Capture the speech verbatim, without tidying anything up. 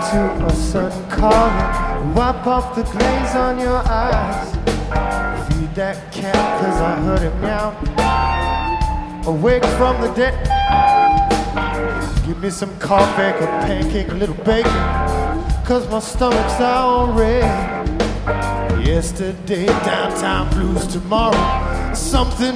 to a certain calling. Wipe off the glaze on your eyes. Feed that cat, cause I heard him meow. Awake from the dead. Give me some coffee, a pancake, a little bacon, cause my stomach's all red. Yesterday, downtown blues, tomorrow something